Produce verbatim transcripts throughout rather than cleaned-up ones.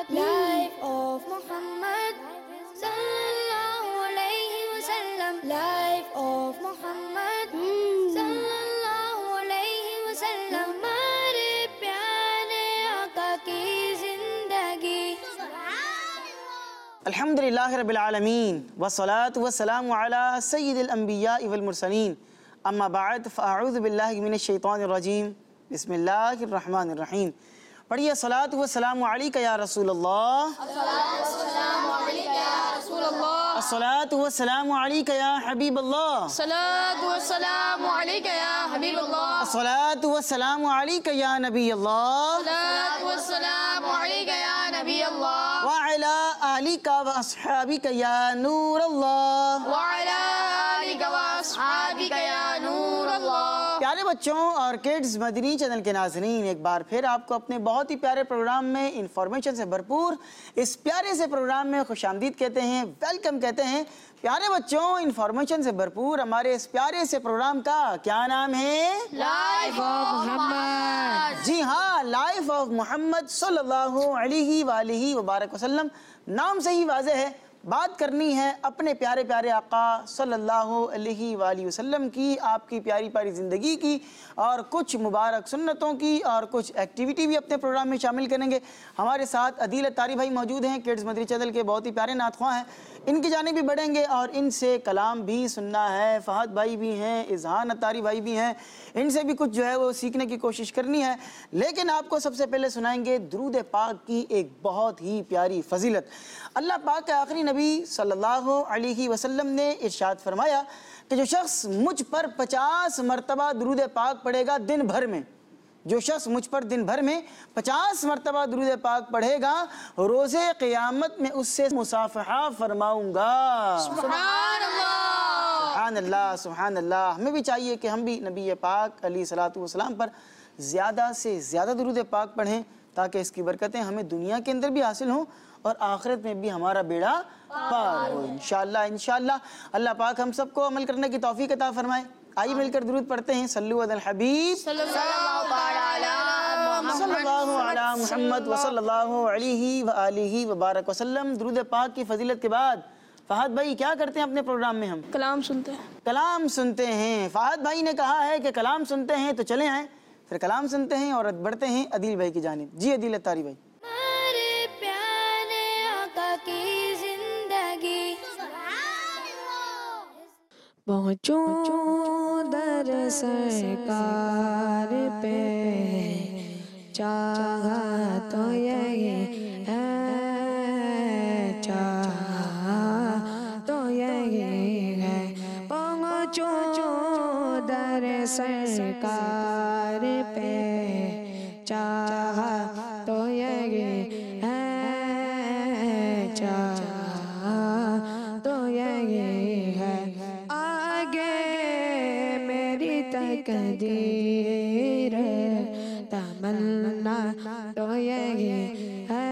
Life of Muhammad sallallahu alayhi wa sallam. Life of Muhammad sallallahu alayhi wa sallam. हमारे प्यारे आका की जिंदगी। अल्हम्दुलिल्लाह रब्बिल आलमीन वस्सलातु वस्सलामु अला सय्यिदिल अंबिया वल मुरसलीन अम्मा बाद फ़अऊज़ु बिल्लाहि मिनश शैतानिर रजीम बिस्मिल्लाहिर रहमानिर रहीम। पढ़िए सलातु वस्सलामु अलैका या रसूलल्लाह। अस्सलातु वस्सलामु अलैका या हबीबल्लाह। सलातु वस्सलामु अलैका या हबीबल्लाह। अस्सलातु वस्सलामु अलैका या नबीयल्लाह। सलातु वस्सलामु अलैका या नबीयल्लाह। व अला आलिका व अस्हाबिका या नूरल्लाह। व अला आलिका व अस्हाबिका या नूरल्लाह। प्यारे बच्चों और किड्स मदनी चैनल के नाज़रीन, एक बार फिर आपको अपने बहुत ही प्यारे प्रोग्राम में इंफॉर्मेशन से भरपूर इस प्यारे से प्रोग्राम में खुशामदीद कहते हैं, वेलकम कहते हैं। प्यारे बच्चों, इंफॉर्मेशन से भरपूर हमारे इस प्यारे से प्रोग्राम का क्या नाम है? Life of Mohammad. जी हाँ, लाइफ ऑफ मोहम्मद सल्लल्लाहु अलैहि वालिहि वबारक वसल्लम। नाम से ही वाज़ेह है, बात करनी है अपने प्यारे प्यारे आका सल्लल्लाहु अलैहि वालिहि वसल्लम की, आपकी प्यारी प्यारी ज़िंदगी की और कुछ मुबारक सुन्नतों की और कुछ एक्टिविटी भी अपने प्रोग्राम में शामिल करेंगे। हमारे साथ अदील अत्तारी भाई मौजूद हैं, किड्स मदनी चैनल के बहुत ही प्यारे नातख़्वां हैं। इनकी जानिब भी बढ़ेंगे और इनसे कलाम भी सुनना है। फ़हद भाई भी हैं, इज़हान अत्तारी भाई भी हैं, इनसे भी कुछ जो है वो सीखने की कोशिश करनी है। लेकिन आपको सबसे पहले सुनाएंगे दुरूद पाक की एक बहुत ही प्यारी फजीलत। अल्लाह पाक के आखिरी नबी सल्लल्लाहु अलैहि वसल्लम ने इरशाद फरमाया कि जो शख्स मुझ पर पचास मरतबा दुरूद पाक पढ़ेगा दिन भर में, जो शख्स मुझ पर दिन भर में पचास मरतबा दुरूद पाक पढ़ेगा, रोज़े क़यामत में उससे मुसाफ़हा फरमाऊँगा। सुभान अल्लाह, सुभान अल्लाह, सुभान अल्लाह। हमें भी चाहिए कि हम भी नबी पाक अलैहिस्सलातु वस्सलाम पर ज़्यादा से ज़्यादा दुरूद पाक पढ़ें ताकि इसकी बरकतें हमें दुनिया के अंदर भी हासिल हों और आखिरत में भी हमारा बेड़ा पार हो इंशाअल्लाह। इंशाअल्लाह अल्लाह पाक हम सबको अमल करने की तौफीक अता फरमाए। आइए मिलकर दुरूद पढ़ते हैं। सल्लु अलल हबीब सल्लल्लाहु अला मुहम्मद व सल्लल्लाहु अलैहि व आलिहि व बारक वसल्लम। दुरूद पाक की फजीलत के बाद फ़हद भाई क्या करते हैं अपने प्रोग्राम में? हम कलाम सुनते हैं। कलाम सुनते हैं। फ़हद भाई ने कहा है कि कलाम सुनते हैं, तो चले आए फिर कलाम सुनते हैं और बढ़ते हैं अदील भाई की जानिब। जी अदील अत्तारी भाई। हमारे प्यारे आका की जिंदगी। पहुँचो दर सरकार पे, चाहा तो यही है, चाहा तो यही है। पहुँचो दर सरकार पे, चाहा तो यही है, चाहा तो यही है। आगे मेरी तकदीर, तमन्ना तो यही है,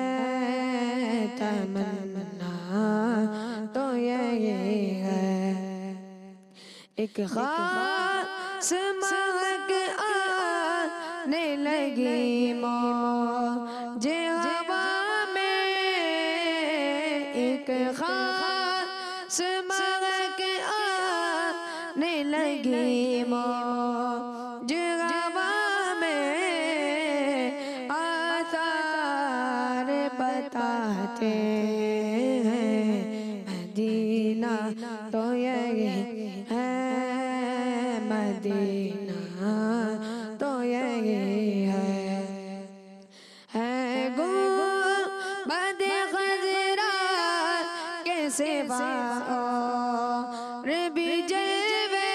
तमन्ना तो यही है। एक खास महक आने लगी मौजे हवा में, एक खास महक आने लगी मौजे हवा में, आसार बताते हैं मदीना तो यही है, मदीना तो यही है। है गुंबद खज़रा के सिवा और भी जलवे,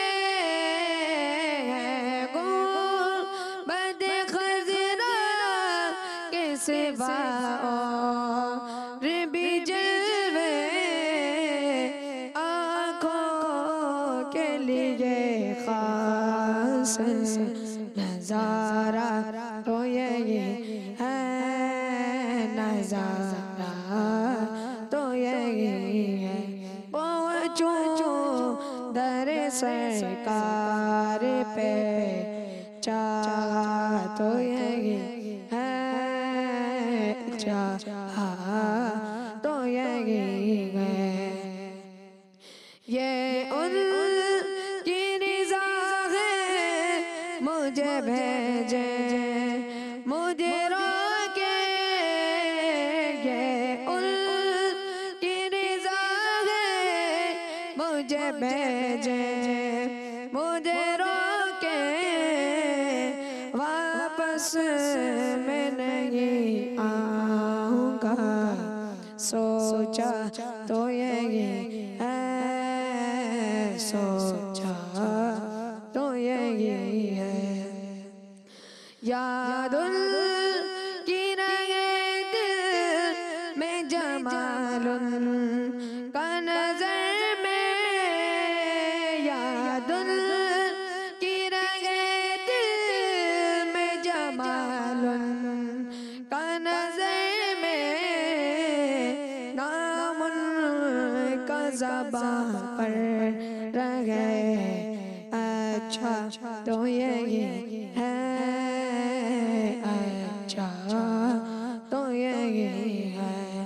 है गुंबद खज़रा के सिवा और भी जलवे। आँखों के लिए खास नजारा तो यही है, नजारा तो यही है। पहुँचो दर सरकार पे, चाहा तो यही है, चाहा भेजे मुझे रोके वापस मैं नहीं आऊँगा। सोचा तो यही है, सोचा तो यही है। यादुल की रहे दिल में जमालुन का नजर में, यादुल की रहे दिल में जमालुन का नजर में, नामुन का ज़बान पर रहे। अच्छा तो यही है, अच्छा तो यही है।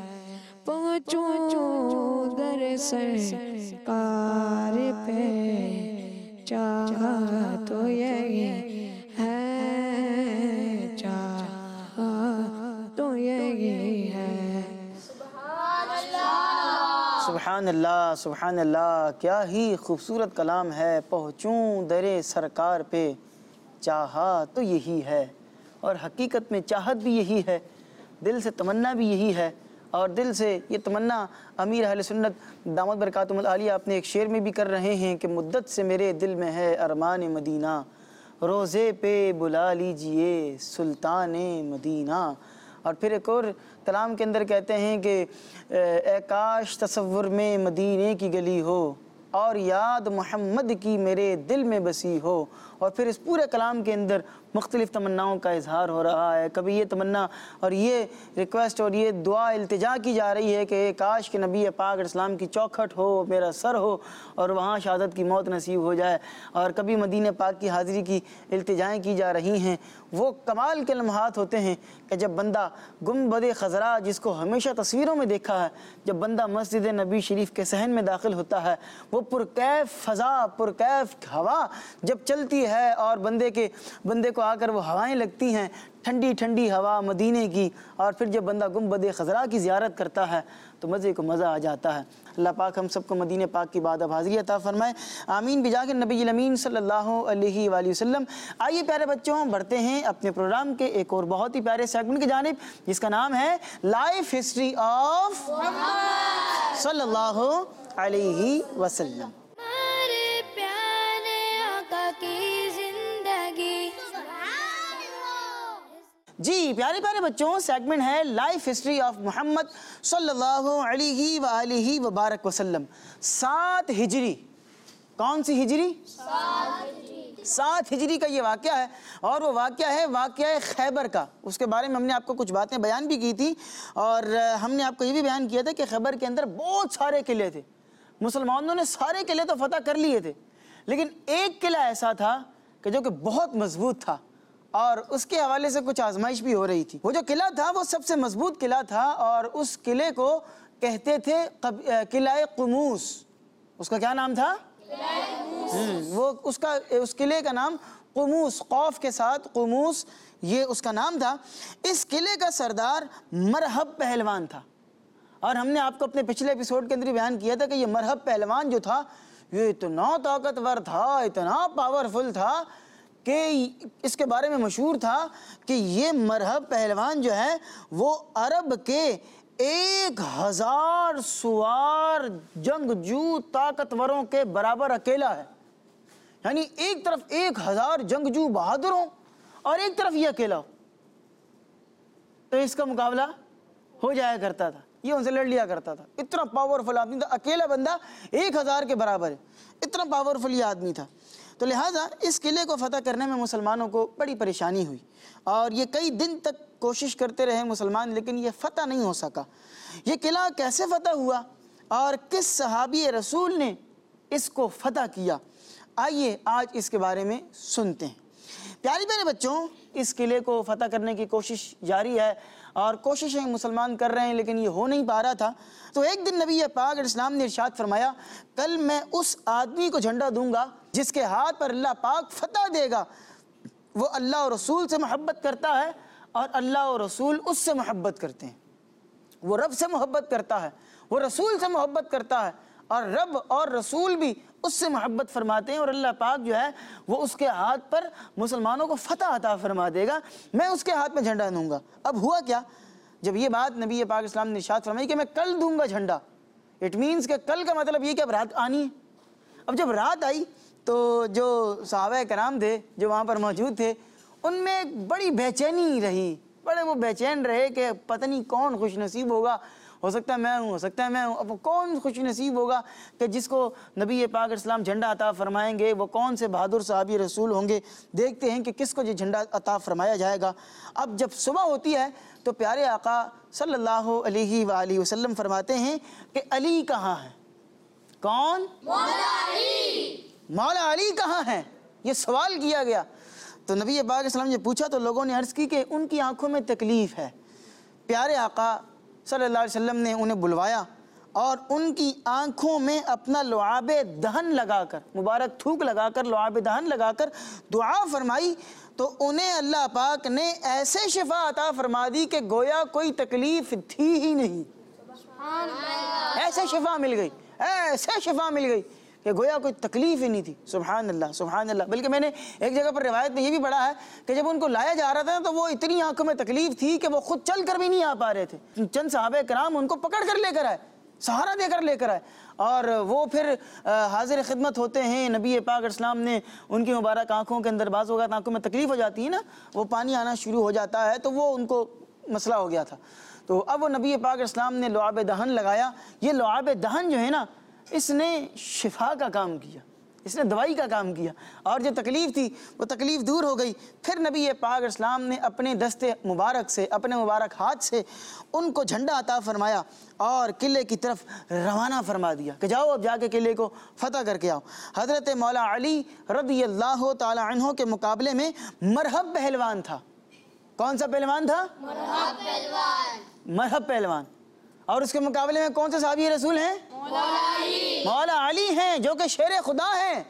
पहुँचूं दर सरकार पे, चाहा तो यही है, चाहा तो यही है। सुभान अल्लाह, सुभान अल्लाह, क्या ही खूबसूरत कलाम है। पहुँचूं दरे सरकार पे, चाहा तो यही है। और हकीकत में चाहत भी यही है, दिल से तमन्ना भी यही है। और दिल से ये तमन्ना अमीर अहले सुन्नत दामद बरकातुहुल आलिया अपने एक शेर में भी कर रहे हैं कि मुद्दत से मेरे दिल में है अरमान मदीना, रोज़े पे बुला लीजिए सुल्तान मदीना। और फिर एक और कलाम के अंदर कहते हैं कि ए काश तसव्वुर में मदीने की गली हो, और याद मोहम्मद की मेरे दिल में बसी हो। और फिर इस पूरे कलाम के अंदर मुख्तलिफ़ तमन्नाओं का इजहार हो रहा है। कभी ये तमन्ना और ये रिक्वेस्ट और ये दुआ इल्तिजा की जा रही है कि काश के नबी पाक इस्लाम की चौखट हो, मेरा सर हो और वहाँ शहादत की मौत नसीब हो जाए। और कभी मदीने पाक की हाज़िरी की इल्तिजाएँ की जा रही हैं। वो कमाल के लम्हात होते हैं कि जब बंदा गुंबद खज़रा, जिसको हमेशा तस्वीरों में देखा है, जब बंदा मस्जिद नबी शरीफ के सहन में दाखिल होता है, वो पुरकैफ फ़ज़ा, पुरकैफ हवा जब चलती है और बंदे के बंदे को आकर वो हवाएं लगती हैं, ठंडी ठंडी हवा मदीने की। और फिर जब बंदा गुंबद खज़रा की ज़ियारत करता है तो मज़े को मज़ा आ जाता है। अल्लाह पाक हम सबको मदीने पाक की बाद अब हाज़िरी अता फ़रमाए, आमीन बिजा के नबी अमीन सल्लल्लाहु अलैहि वसल्लम। आइए प्यारे बच्चों, बढ़ते हैं अपने प्रोग्राम के एक और बहुत ही प्यारे सेगमेंट की जानिब, जिसका नाम है लाइफ हिस्ट्री ऑफ सल्लल्लाहु अलैहि वसल्लम। हमारे प्यारे आका की जिंदगी। जी प्यारे प्यारे बच्चों, सेगमेंट है लाइफ हिस्ट्री ऑफ मोहम्मद सल्लल्लाहु अलैहि वालिहि वबारक वसल्लम। सात हिजरी, कौन सी हिजरी? सात हिजरी का ये वाक़या है। और वो वाक़या है वाक़या खैबर का। उसके बारे में हमने आपको कुछ बातें बयान भी की थी। और हमने आपको ये भी बयान किया था कि खैबर के अंदर बहुत सारे किले थे। मुसलमानों ने सारे किले तो फतह कर लिए थे, लेकिन एक किला ऐसा था कि जो कि बहुत मजबूत था और उसके हवाले से कुछ आजमाइश भी हो रही थी। वो जो किला था वो सबसे मजबूत किला था और उस किले को कहते थे किला कुमूस। उसका क्या नाम था? वो उसका उस किले का नाम कुमूस, कौफ के साथ कुमूस, ये उसका नाम था। इस किले का सरदार मरहब पहलवान था। और हमने आपको अपने पिछले एपिसोड के अंदर बयान किया था कि ये मरहब पहलवान जो था ये इतना ताकतवर था, इतना पावरफुल था कि इसके बारे में मशहूर था कि ये मरहब पहलवान जो है वो अरब के एक हजार सवार जंगजू ताकतवरों के बराबर अकेला है। यानी एक तरफ एक हजार जंगजू बहादुरों और एक तरफ ये अकेला हो, तो इसका मुकाबला हो जाया करता था, ये उनसे लड़ लिया करता था। इतना पावरफुल आदमी था, अकेला बंदा एक हजार के बराबर है, इतना पावरफुल ये आदमी था। तो लिहाजा इस किले को फतह करने में मुसलमानों को बड़ी परेशानी हुई और ये कई दिन तक कोशिश करते रहे मुसलमान, लेकिन ये फतह नहीं हो सका। ये किला कैसे फतह हुआ और किस सहाबी रसूल ने इसको फतह किया, आइए आज इसके बारे में सुनते हैं। प्यारे प्यारे बच्चों, इस किले को फतह करने की कोशिश जारी है और कोशिशें मुसलमान कर रहे हैं, लेकिन ये हो नहीं पा रहा था। तो एक दिन नबी पाक इस्लाम ने इरशाद फरमाया, कल मैं उस आदमी को झंडा दूंगा जिसके हाथ पर अल्लाह पाक फतह देगा। वो अल्लाह और रसूल से मोहब्बत करता है और अल्लाह और रसूल उससे मोहब्बत करते हैं। वो रब से मोहब्बत करता है, वो रसूल से मोहब्बत करता है और रब और रसूल भी उससे मोहब्बत फरमाते हैं और अल्लाह पाक जो है वो उसके हाथ पर मुसलमानों को फतह अता फरमा देगा, मैं उसके हाथ में झंडा दूंगा। अब हुआ क्या, जब ये बात नबी पाक इस्लाम ने इरशाद फरमाई कि मैं कल दूंगा झंडा, इट मीन्स कि कल का मतलब ये कि अब रात आनी है। अब जब रात आई तो जो सहाबा कराम थे जो वहाँ पर मौजूद थे, उनमें एक बड़ी बेचैनी रही, बड़े वो बेचैन रहे कि पता नहीं कौन खुश नसीब होगा, हो सकता है मैं हूँ, हो सकता है मैं हूँ। अब कौन खुश नसीब होगा कि जिसको नबी पाक इस्लाम झंडा अता फरमाएंगे, वो कौन से बहादुर सहाबी रसूल होंगे, देखते हैं कि किसको ये झंडा अता फरमाया जाएगा। अब जब सुबह होती है तो प्यारे आका सल्लल्लाहु अलैहि वालैहि वसल्लम फरमाते हैं कि अली कहाँ है? कौन? मौला अली। मौला अली कहाँ है? ये सवाल किया गया। तो नबी पाक इस्लाम ने पूछा तो लोगों ने अर्ज़ की कि उनकी आंखों में तकलीफ़ है। प्यारे आका सल्लल्लाहु अलैहि वसल्लम ने उन्हें बुलवाया और उनकी आंखों में अपना लुआबे दहन लगाकर, मुबारक थूक लगाकर, लुआबे दहन लगाकर दुआ फरमाई तो उन्हें अल्लाह पाक ने ऐसे शिफा अता फरमा दी कि गोया कोई तकलीफ़ थी ही नहीं। ऐसे शिफा मिल गई, ऐसे शिफा मिल गई कि गोया कोई तकलीफ ही नहीं थी। सुभान अल्लाह, सुभान अल्लाह। बल्कि मैंने एक जगह पर रिवायत में ये भी पढ़ा है कि जब उनको लाया जा रहा था तो वो इतनी आंखों में तकलीफ थी कि वो खुद चल कर भी नहीं आ पा रहे थे। चंद सहाबे कराम उनको पकड़ कर लेकर आए, सहारा देकर लेकर आए और वो फिर हाजिर खिदमत होते हैं। नबी पाक इस्लाम ने उनकी मुबारक आंखों के अंदर बाज़ वक़्त आंखों में तकलीफ हो जाती है ना, वो पानी आना शुरू हो जाता है, तो वो उनको मसला हो गया था। तो अब वो नबी पाक इस्लाम ने लुआब दहन लगाया। ये लुआब दहन जो है ना, इसने शिफा का काम किया, इसने दवाई का काम किया और जो तकलीफ़ थी वो तकलीफ़ दूर हो गई। फिर नबी पाक इस्लाम ने अपने दस्ते मुबारक से, अपने मुबारक हाथ से उनको झंडा अता फरमाया और किले की तरफ रवाना फरमा दिया कि जाओ अब जाके किले को फतह करके आओ। हज़रत मौला अली रज़ी अल्लाह ताला अन्हु के मुकाबले में मरहब पहलवान था। कौन सा पहलवान था? मरहब पहलवान। मरहब पहलवान। और उसके मुकाबले में कौन से साहबी रसूल हैं? मौला अली। मौला अली हैं जो कि शेर खुदा हैं,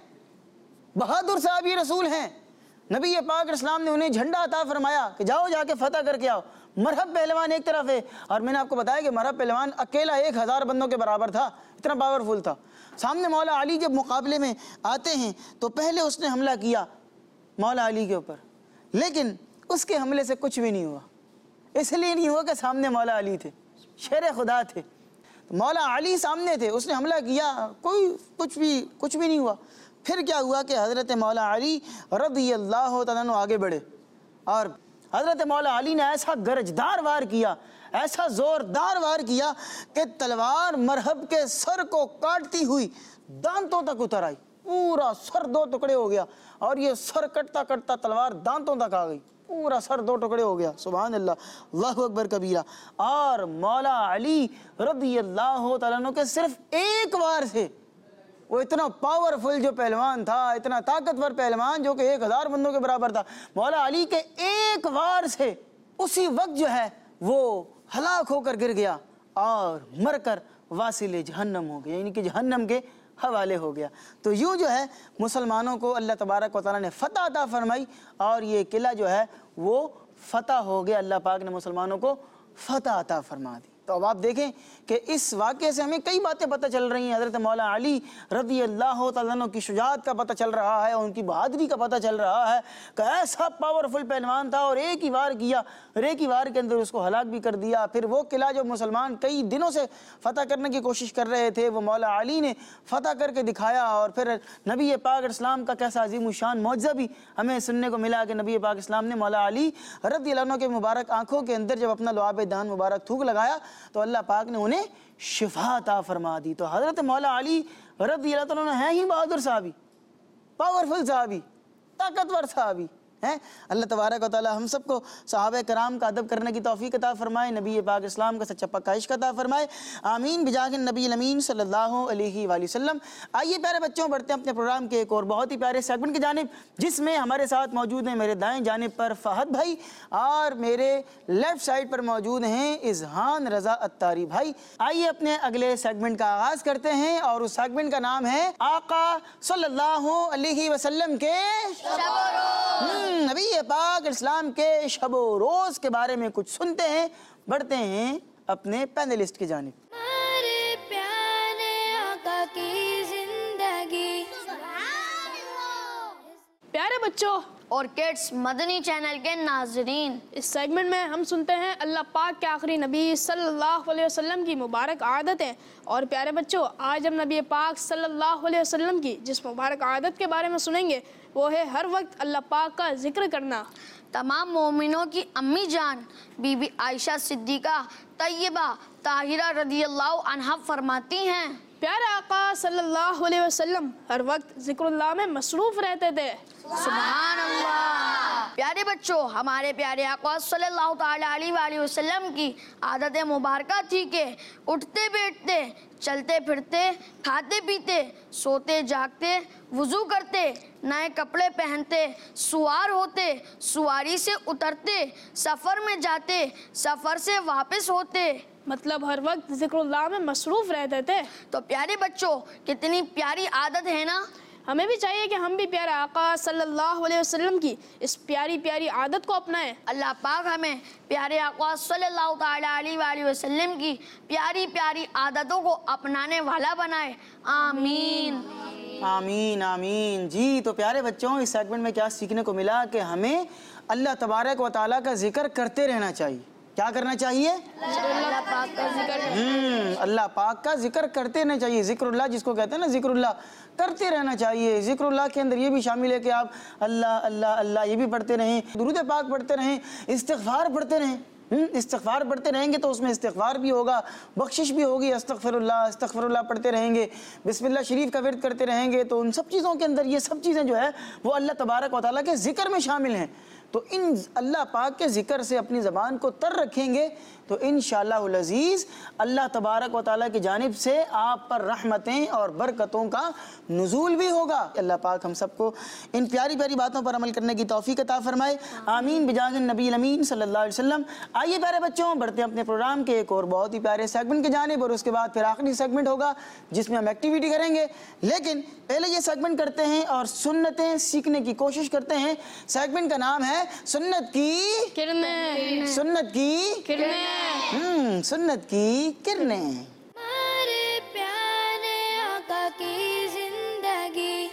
बहादुर साहबी रसूल हैं। नबी पाक इस्लाम ने उन्हें झंडा अता फरमाया कि जाओ जाके फतह करके आओ। मरहब पहलवान एक तरफ है और मैंने आपको बताया कि मरहब पहलवान अकेला एक हज़ार बंदों के बराबर था, इतना पावरफुल था। सामने मौला अली जब मुकाबले में आते हैं तो पहले उसने हमला किया मौला अली के ऊपर, लेकिन उसके हमले से कुछ भी नहीं हुआ। इसलिए नहीं हुआ कि सामने मौला अली थे, शेर खुदा थे। तो मौला अली सामने थे, उसने हमला किया, कोई कुछ भी कुछ भी नहीं हुआ। फिर क्या हुआ कि हज़रत मौला अली रज़ी अल्लाह तआला अन्हु आगे बढ़े और हज़रत मौला अली ने ऐसा गरजदार वार किया, ऐसा ज़ोरदार वार किया कि तलवार मरहब के सर को काटती हुई दांतों तक उतर आई, पूरा सर दो टुकड़े हो गया और ये सर कटता कटता तलवार दांतों तक आ गई, पूरा सर दो टुकड़े हो गया। सुभान अल्लाह, अल्लाहु अकबर कबीरा। और मौला अली रज़ी अल्लाह तआला अन्हु के सिर्फ एक वार से, वो इतना पावरफुल जो पहलवान था, इतना ताकतवर पहलवान जो कि एक हज़ार बंदों के बराबर था, मौला अली के एक वार से उसी वक्त जो है वो हलाक होकर गिर गया और मरकर वासिले जहन्नम हो गया, यानी कि जहन्नम के हवाले हो गया। तो यूँ जो है मुसलमानों को अल्लाह तबारक व तआला ने फ़तह अता फरमाई और ये किला जो है वो फ़तह हो गया। अल्लाह पाक ने मुसलमानों को फ़तह अता फरमा दी। तो अब आप देखें कि इस वाक़े से हमें कई बातें पता चल रही हैं। हज़रत मौला अली रज़ी अल्लाह तआला अन्हु की शुजाअत का पता चल रहा है, उनकी बहादुरी का पता चल रहा है कि ऐसा पावरफुल पहलवान था और एक ही वार किया और एक ही वार के अंदर उसको हलाक भी कर दिया। फिर वो किला जो मुसलमान कई दिनों से फ़तह करने की कोशिश कर रहे थे, वो मौला अली ने फ़तह करके दिखाया। और फिर नबी पाक इस्लाम का कैसा अजीम शान मौजज़ा भी हमें सुनने को मिला कि नबी पाक इस्लाम ने मौला अली रज़ी अल्लाह अन्हु के मुबारक आँखों के अंदर जब अपना लुआब दहन मुबारक थूक लगाया तो अल्लाह पाक ने उन्हें शिफा अता फरमा दी। तो हज़रत मौला अली रज़ी अल्लाह तआला हैं ही बहादुर साहबी, पावरफुल साहबी, ताकतवर साहबी हैं। अल्लाह तबारक व तआला हम सबको सहाबा कराम का अदब करने की तौफीक अता फरमाए, नबी पाक इस्लाम का सच्चा पक्का इश्क अता फरमाए। आमीन बिजाहिन नबी अमीन सल्लल्लाहु अलैहि वसल्लम। आइए प्यारे बच्चों, बढ़ते हैं अपने प्रोग्राम के एक और बहुत ही प्यारे सेगमेंट की जानिब, जिसमें हमारे साथ मौजूद हैं मेरे दाएं जानिब पर फ़हद भाई और मेरे लेफ्ट साइड पर मौजूद हैं इज़हान रज़ा अत्तारी भाई। आइए अपने अगले सेगमेंट का आगाज़ करते हैं और उस सेगमेंट का नाम है आका सल्लल्लाहु अलैहि वसल्लम के नबी पाक इस्लाम के शब रोज़ के बारे में कुछ सुनते हैं। बढ़ते हैं अपने पैनलिस्ट की जानिब। हमारे प्यारे आका की जिंदगी प्यारे बच्चों और किड्स मदनी चैनल के नाजरीन, इस सेगमेंट में हम सुनते हैं अल्लाह पाक के आखिरी नबी सल्लल्लाहु अलैहि वसल्लम की मुबारक आदतें। और प्यारे बच्चों, आज हम नबी पाक सल्लल्लाहु अलैहि वसल्लम की जिस मुबारक आदत के बारे में सुनेंगे वो है हर वक्त अल्लाह पाक का जिक्र करना। तमाम मोमिनों की अम्मी जान बीबी आयशा सिद्दीका तैयबा ताहिरा रदियल्लाहु अन्हा फरमाती हैं, प्यारे आका सल्लल्लाहु अलैहि वसल्लम हर वक्त जिक्रुल्लाह में मसरूफ रहते थे। सुभान अल्लाह। प्यारे बच्चों, हमारे प्यारे आका सल्लल्लाहु ताला अलैहि वसल्लम की आदत मुबारक थी कि उठते बैठते, चलते फिरते, खाते पीते, सोते जागते, वुज़ू करते, नए कपड़े पहनते, सुवार होते, सुवारी से उतरते, सफ़र में जाते, सफ़र से वापस होते, मतलब हर वक्त जिक्रुल्लाह में मसरूफ रहते थे। तो प्यारे बच्चों, कितनी प्यारी आदत है ना। हमें भी चाहिए कि हम भी प्यारे आका सल्लल्लाहु अलैहि वसल्लम की इस प्यारी प्यारी आदत को अपनाएं। अल्लाह पाक हमें प्यारे आका सल्लल्लाहु ताला अलैहि वसल्लम की प्यारी प्यारी आदतों को अपनाने वाला बनाए। आमीन आमीन आमीन। जी तो प्यारे बच्चों, इस सेगमेंट में क्या सीखने को मिला कि हमें अल्लाह तबारक व तआला का जिक्र करते रहना चाहिए। क्या करना चाहिए? अल्लाह पाक का जिक्र हम्म अल्लाह पाक का जिक्र करते रहना चाहिए। जिक्रुल्लाह जिसको कहते हैं ना, जिक्रुल्लाह करते रहना चाहिए। जिक्रुल्लाह के अंदर ये भी शामिल है कि आप अल्लाह अल्लाह अल्लाह ये भी पढ़ते रहें, दुरूद पाक पढ़ते रहें, इस्तिग़फ़ार पढ़ते रहें। हम्म इस्तिग़फ़ार पढ़ते रहेंगे तो उसमें इस्तिग़फ़ार भी होगा, बख्शिश भी होगी। अस्तग़फ़िरुल्लाह अस्तग़फ़िरुल्लाह पढ़ते रहेंगे, बिस्मिल्लाह शरीफ का विर्द करते रहेंगे, तो उन सब चीज़ों के अंदर ये सब चीज़ें जो है वो अल्लाह तबारक व तआला के ज़िक्र में शामिल हैं। तो इन अल्लाह पाक के ज़िक्र से अपनी ज़बान को तर रखेंगे तो इंशाअल्लाहुल अज़ीज़ अल्लाह तबारक व तआला की जानिब से आप पर रहमतें और बरकतों का नुज़ूल भी होगा। अल्लाह पाक हम सबको इन प्यारी प्यारी बातों पर अमल करने की तौफ़ीक़ अता फ़रमाए। आमीन बिजाहिन नबील अमीन सल्लल्लाहु अलैहि वसल्लम। आइए प्यारे बच्चों, बढ़ते हैं अपने प्रोग्राम के एक और बहुत ही प्यारे सेगमेंट की जानिब, और उसके बाद फिर आखिरी सेगमेंट होगा जिसमें हम एक्टिविटी करेंगे। लेकिन पहले ये सेगमेंट करते हैं और सुन्नतें सीखने की कोशिश करते हैं। सेगमेंट का नाम है सुन्नत की किरणें, सुन्नत की किरणें। हम्म सुन्नत की किरणें। हमारे प्यारे आका की जिंदगी।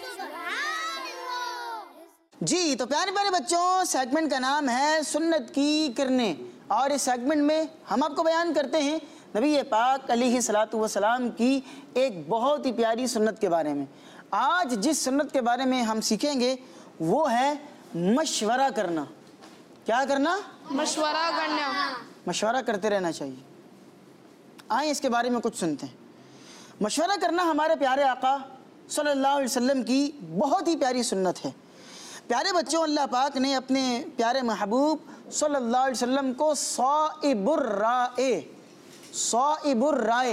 जी तो प्यारे प्यारे बच्चों, सेगमेंट का नाम है सुन्नत की किरणें, और इस सेगमेंट में हम आपको बयान करते हैं नबी पाक अलैहि सलातु व सलाम की एक बहुत ही प्यारी सुन्नत के बारे में। आज जिस सुन्नत के बारे में हम सीखेंगे वो है मशवरा करना। क्या करना? मशवरा करना। मशवरा करते रहना चाहिए। आए इसके बारे में कुछ सुनते हैं। मशवरा करना हमारे प्यारे आका सल्लल्लाहु अलैहि वसल्लम की बहुत ही प्यारी सुन्नत है। प्यारे बच्चों, अल्लाह पाक ने अपने प्यारे महबूब सल्लल्लाहु अलैहि वसल्लम को साइबुर राए, साइबुर राए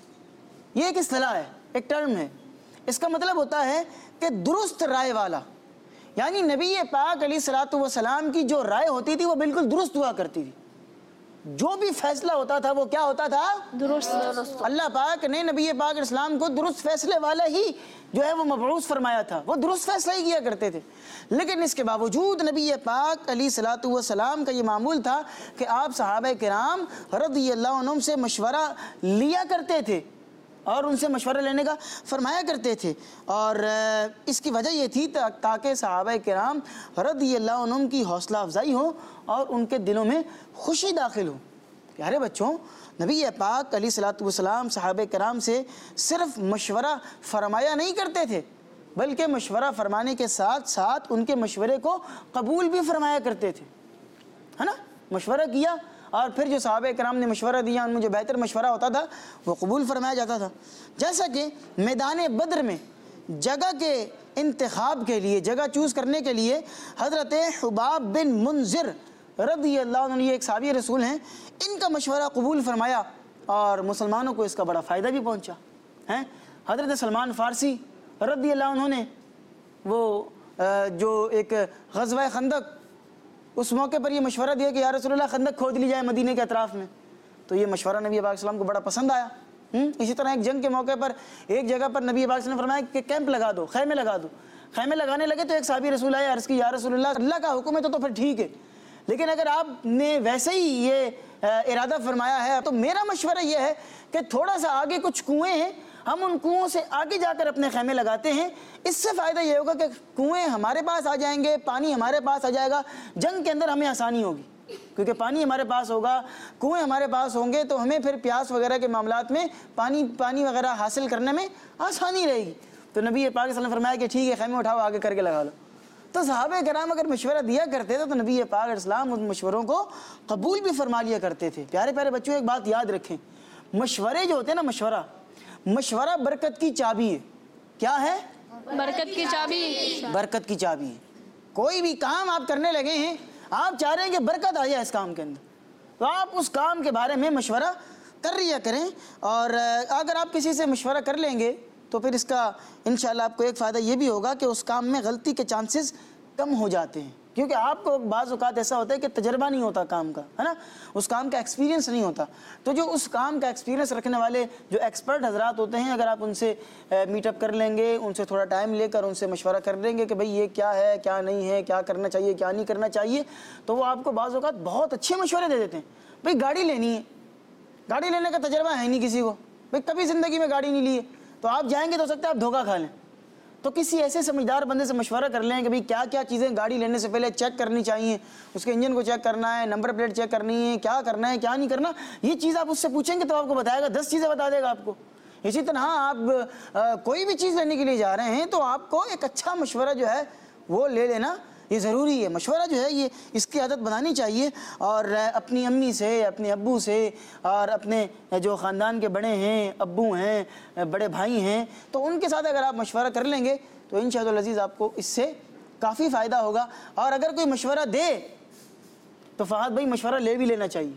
ये एक इस्तिलाह है, एक टर्म है। इसका मतलब होता है कि दुरुस्त राय वाला, यानी नबी पाक अलैहिस्सलातु वस्सलाम की जो राय होती थी वो बिल्कुल दुरुस्त हुआ करती थी। जो भी फैसला होता था वो क्या होता था? दुरुस्त। अल्लाह पाक ने नबी पाक इस्लाम को दुरुस्त फैसले वाला ही जो है वो मबऊस फरमाया था, वो दुरुस्त फैसला ही किया करते थे। लेकिन इसके बावजूद नबी पाक अलैहिस्सलातु वस्सलाम का ये मामूल था कि आप सहाबा किराम रज़ियल्लाहु अन्हुम से मशवरा लिया करते थे और उनसे मशवरा लेने का फरमाया करते थे। और इसकी वजह ये थी ता, ताकि सहाबा किराम रज़ियल्लाहु अन्हुम की हौसला अफजाई हो और उनके दिलों में खुशी दाखिल हो। प्यारे बच्चों, नबी पाक अलैहिस्सलातु वस्सलाम सहाबा किराम से सिर्फ मशवरा फरमाया नहीं करते थे, बल्कि मशवरा फरमाने के साथ साथ उनके मशवरे को कबूल भी फरमाया करते थे, है ना। मशवरा किया और फिर जो सहाबा किराम ने मशवरा दिया उनमें जो बेहतर मशवरा होता था वो कबूल फरमाया जाता था। जैसा कि मैदान बद्र में जगह के इंतखाब के लिए, जगह चूज़ करने के लिए हज़रत हुबाब बिन मुंज़िर रज़ियल्लाहु अन्हु, ये एक साहबी रसूल हैं, इनका मशवरा कबूल फरमाया और मुसलमानों को इसका बड़ा फ़ायदा भी पहुँचा है। हज़रत सलमान फ़ारसी रज़ियल्लाहु अन्हु ने वो जो एक ग़ज़वा खंदक, उस मौके पर ये मशवरा दिया कि या रसूलल्लाह खंदक खोद ली जाए मदीने के अतराफ़ में। तो ये मशवरा नबी पाक सल्लल्लाहु अलैहि वसल्लम को बड़ा पसंद आया। इसी तरह एक जंग के मौके पर एक जगह पर नबी पाक सल्लल्लाहु अलैहि वसल्लम ने फरमाया कि कैंप लगा दो, खैमे लगा दो। खैमे लगाने लगे तो एक साहबी रसूल आए, अर्ज़ की या रसूलल्लाह अल्लाह का हुक्म है तो, तो फिर ठीक है, लेकिन अगर आपने वैसे ही ये इरादा फरमाया है तो मेरा मशवरा ये है कि थोड़ा सा आगे कुछ कुएँ हैं हम उन कुओं से आगे जाकर अपने खैमे लगाते हैं, इससे फ़ायदा ये होगा कि कुएँ हमारे पास आ जाएंगे, पानी हमारे पास आ जाएगा, जंग के अंदर हमें आसानी होगी, क्योंकि पानी हमारे पास होगा, कुएँ हमारे पास होंगे, तो हमें फिर प्यास वगैरह के मामलात में पानी पानी वगैरह हासिल करने में आसानी रहेगी। तो नबी पाक सल्लल्लाहु अलैहि वसल्लम फरमाया कि ठीक है, खैमे उठाओ, आगे करके लगा लो। तो सहाबे कराम अगर मशवरा दिया करते थे तो नबी पाक इस्लाम उन मशवरों को कबूल भी फरमा लिया करते थे। प्यारे प्यारे बच्चों, एक बात याद रखें, मशवरे जो होते हैं ना, मशवरा मशवरा बरकत की चाबी है। क्या है? बरकत की चाबी। बरकत की चाबी है। कोई भी काम आप करने लगे हैं, आप चाह रहे हैं कि बरकत आ जाए इस काम के अंदर, तो आप उस काम के बारे में मशवरा कर लिया करें। और अगर आप किसी से मशवरा कर लेंगे तो फिर इसका इंशाल्लाह आपको एक फ़ायदा ये भी होगा कि उस काम में गलती के चांसेस कम हो जाते हैं, क्योंकि आपको बाज़ औक़ात ऐसा होता है कि तजर्बा नहीं होता काम का, है ना, उस काम का एक्सपीरियंस नहीं होता। तो जो उस काम का एक्सपीरियंस रखने वाले जो एक्सपर्ट हजरात होते हैं, अगर आप उनसे मीटअप कर लेंगे, उनसे थोड़ा टाइम लेकर उनसे मशवरा कर लेंगे कि भाई ये क्या है, क्या नहीं है, क्या करना चाहिए, क्या नहीं करना चाहिए, तो वो आपको बाज़ औक़ात बहुत अच्छे मशवरे दे देते हैं। भाई गाड़ी लेनी है, गाड़ी लेने का तजर्बा है नहीं किसी को, भाई कभी ज़िंदगी में गाड़ी नहीं ली है, तो आप जाएंगे तो हो सकता है आप धोखा खा लें। तो किसी ऐसे समझदार बंदे से मशवरा कर लें कि भाई क्या क्या चीज़ें गाड़ी लेने से पहले चेक करनी चाहिए, उसके इंजन को चेक करना है, नंबर प्लेट चेक करनी है, क्या करना है, क्या नहीं करना, ये चीज़ आप उससे पूछेंगे तो आपको बताएगा, दस चीज़ें बता देगा आपको। इसी तरह आप आ, कोई भी चीज़ लेने के लिए जा रहे हैं तो आपको एक अच्छा मशवरा जो है वो ले लेना ये ज़रूरी है। मशवरा जो है ये इसकी आदत बनानी चाहिए, और अपनी अम्मी से, अपने अब्बू से, और अपने जो ख़ानदान के बड़े हैं, अब्बू हैं, बड़े भाई हैं, तो उनके साथ अगर आप मशवरा कर लेंगे तो इंशाअल्लाह अज़ीज़ आपको इससे काफ़ी फ़ायदा होगा। और अगर कोई मशवरा दे तो फ़हद भाई मशवरा ले भी लेना चाहिए,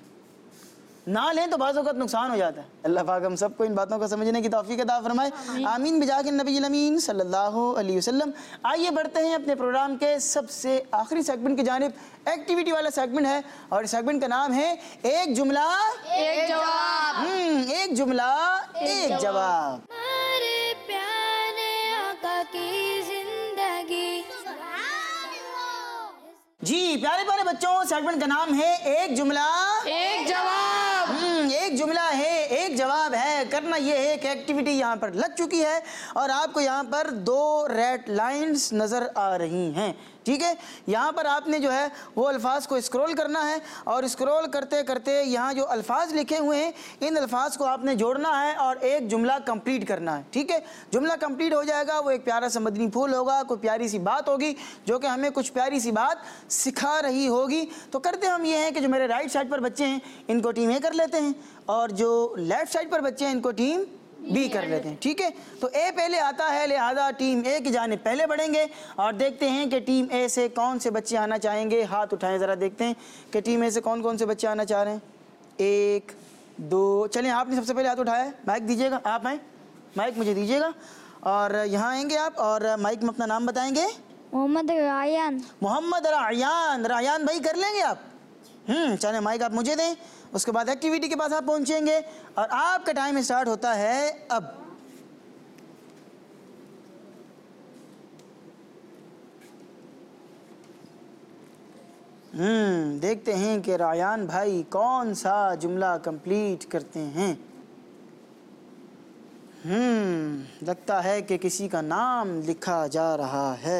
ना लें तो बाज़ औक़ात नुकसान हो जाता है। अल्लाह पाक हम सबको इन बातों को समझने की तौफ़ीक़ अता फ़रमाए, आमीन बिजाके नबी अमीन सल्लल्लाहु अलैहि वसल्लम। आइए बढ़ते हैं अपने प्रोग्राम के सबसे आखिरी सेगमेंट की जानिब। एक्टिविटी वाला सेगमेंट है और इस सेगमेंट का नाम है एक जुमला एक जवाब। हम्म एक जुमला एक जवाब। हमारे प्यारे आका की जिंदगी। जी प्यारे प्यारे बच्चों, सेगमेंट का नाम है एक जुमला एक जवाब। हम्म एक जुमला है, एक जवाब है। करना ये है कि एक्टिविटी यहाँ पर लग चुकी है और आपको यहाँ पर दो रेड लाइंस नज़र आ रही हैं, ठीक है। यहाँ पर आपने जो है वो अल्फाज को स्क्रॉल करना है और स्क्रॉल करते करते यहाँ जो अल्फाज लिखे हुए हैं इन अल्फाज को आपने जोड़ना है और एक जुमला कंप्लीट करना है, ठीक है। जुमला कंप्लीट हो जाएगा, वो एक प्यारा सा मदनी फूल होगा, कोई प्यारी सी बात होगी जो कि हमें कुछ प्यारी सी बात सिखा रही होगी। तो करते हम ये हैं कि जो मेरे राइट साइड पर बच्चे हैं इनको टीम ए कर लेते हैं और जो लेफ्ट साइड पर बच्चे हैं इनको टीम बी कर लेते हैं, ठीक है। तो ए पहले आता है, लिहाजा टीम ए की जानिब पहले बढ़ेंगे और देखते हैं कि टीम ए से कौन से बच्चे आना चाहेंगे। हाथ उठाएं ज़रा, देखते हैं कि टीम ए से कौन कौन से बच्चे आना चाह रहे हैं। एक दो, चलें आपने सबसे पहले हाथ उठाया है, माइक दीजिएगा, आप आएँ, माइक मुझे दीजिएगा और यहाँ आएंगे आप और माइक में अपना नाम बताएंगे। मोहम्मद रायन। मोहम्मद रायन, रायन भाई कर लेंगे आप। हम्म चलें माइक आप मुझे दें, उसके बाद एक्टिविटी के पास आप पहुंचेंगे और आपका टाइम स्टार्ट होता है अब। हम्म देखते हैं कि रायन भाई कौन सा जुमला कंप्लीट करते हैं। हम्म लगता है कि किसी का नाम लिखा जा रहा है,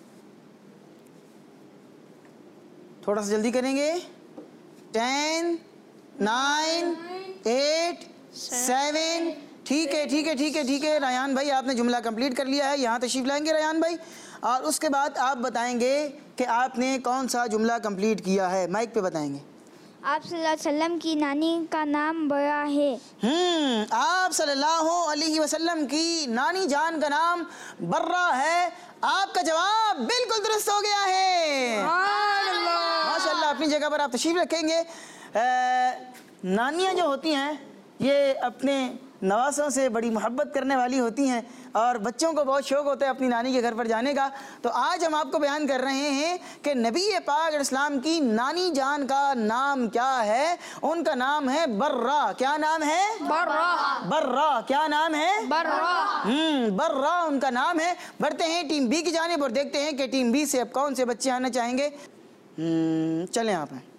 थोड़ा सा जल्दी करेंगे। टेन, नाइन, एट, सेवन, ठीक है ठीक है ठीक है ठीक है रायन भाई आपने जुमला कंप्लीट कर लिया है। यहाँ तशरीफ लाएंगे रायन भाई और उसके बाद आप बताएंगे कि आपने कौन सा जुमला कंप्लीट किया है, माइक पे बताएंगे। आप सल्लल्लाहु अलैहि वसल्लम की नानी का नाम बरा है। हम्म आप सल्लल्लाहु अलैहि वसल्लम की नानी जान का नाम बर्रा है। आपका जवाब बिल्कुल दुरुस्त हो गया है, माशाल्लाह। अपनी जगह पर आप तशरीफ रखेंगे। नानियाँ जो होती हैं ये अपने नवासों से बड़ी मोहब्बत करने वाली होती हैं और बच्चों को बहुत शौक़ होता है अपनी नानी के घर पर जाने का। तो आज हम आपको बयान कर रहे हैं कि नबी पाक इस्लाम की नानी जान का नाम क्या है। उनका नाम है बर्रा। क्या नाम है? बर्रा। बर्रा। क्या नाम है? बर्रा। हम्म बर्रा उनका नाम है। बढ़ते हैं टीम बी की जानिब और देखते हैं कि टीम बी से अब कौन से बच्चे आना चाहेंगे। हम्म चलें आप हैं,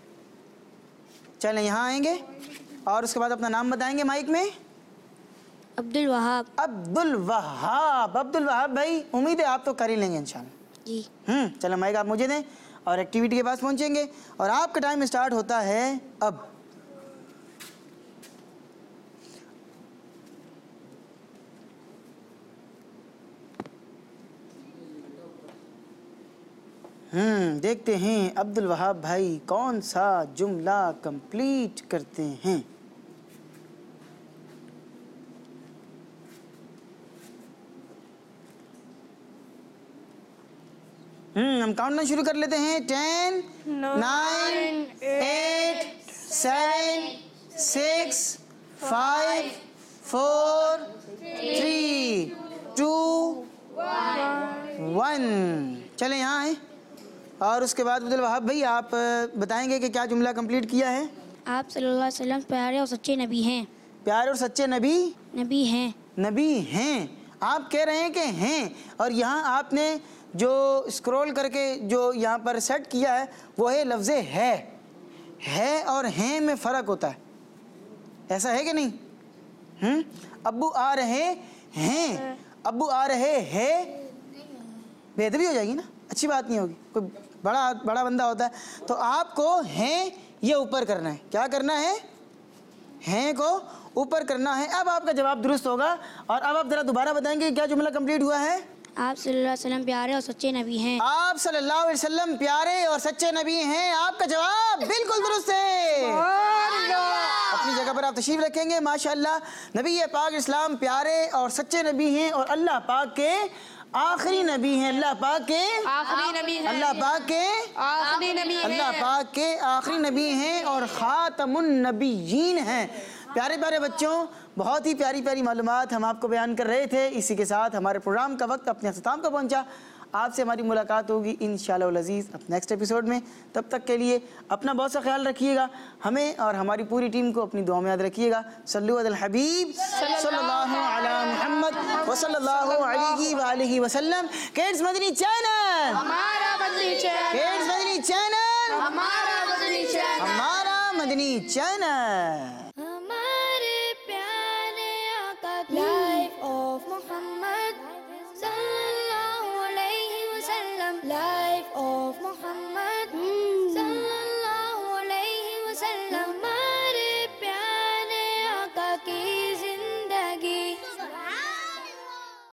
चलें यहाँ आएंगे और उसके बाद अपना नाम बताएंगे माइक में। अब्दुल वहाब। अब्दुल वहाब। अब्दुल वहाब भाई, उम्मीद है आप तो कर ही लेंगे इंशाल्लाह। जी। हम्म चलो माइक आप मुझे दें और एक्टिविटी के पास पहुंचेंगे और आपका टाइम स्टार्ट होता है अब। हम्म देखते हैं अब्दुल वहाब भाई कौन सा जुमला कंप्लीट करते हैं। हम्म हम काउंटडाउन शुरू कर लेते हैं। Ten, nine, eight, seven, six, five, four, three, two, one. चले यहाँ आए और उसके बाद अब्दुल वहाब भाई आप बताएंगे कि क्या जुमला कंप्लीट किया है। आप सल्लल्लाहु अलैहि वसल्लम प्यारे और सच्चे नबी हैं। प्यारे और सच्चे नबी नबी हैं। नबी हैं। आप कह रहे हैं कि हैं, और यहाँ आपने जो स्क्रॉल करके जो यहाँ पर सेट किया है वो है लफ्ज़ है। है और हैं में फ़र्क होता है, ऐसा है कि नहीं? हम्म अब्बू आ रहे हैं, अब्बू आ रहे हैं, बेदबी हो जाएगी ना, अच्छी बात नहीं होगी। कोई बड़ा बड़ा बंदा होता है तो आपको हैं ये ऊपर करना है। क्या करना है? हैं को ऊपर करना है। अब आपका जवाब दुरुस्त होगा। और अब आप ज़रा दोबारा बताएंगे क्या जुमला कंप्लीट हुआ है। आप सल्लल्लाहु अलैहि वसल्लम प्यारे और सच्चे नबी हैं। आप सल्लल्लाहु अलैहि वसल्लम प्यारे और सच्चे नबी हैं। आपका जवाब बिल्कुल दुरुस्त है। अपनी जगह पर आप तशरीफ रखेंगे। माशाअल्लाह, नबी पाक इस्लाम प्यारे और सच्चे नबी हैं और अल्लाह पाक के आखिरी नबी हैं। अल्लाह पाक के आखिरी नबी हैं। अल्लाह पाक के आखिरी नबी हैं। अल्लाह पाक के आखिरी नबी हैं और खातमुन नबीयीन हैं। प्यारे प्यारे बच्चों, बहुत ही प्यारी प्यारी मालूमात हम आपको बयान कर रहे थे। इसी के साथ हमारे प्रोग्राम का वक्त अपने अख्ताम को पहुंचा। आपसे हमारी मुलाकात होगी इंशाअल्लाह अज़ीज़ अब नेक्स्ट एपिसोड में। तब तक के लिए अपना बहुत सा ख्याल रखिएगा। हमें और हमारी पूरी टीम को अपनी दुआ में याद रखिएगा। सल्लु अलल हबीब सल्लल्लाहु अला मुहम्मद व सल्लल्लाहु अलैहि व आलिहि वसल्लम। किड्स मदनी चैनल हमारा Madani channel. Kids Madani channel हमारा मदनी चैनल। हमारा मदनी चैनल।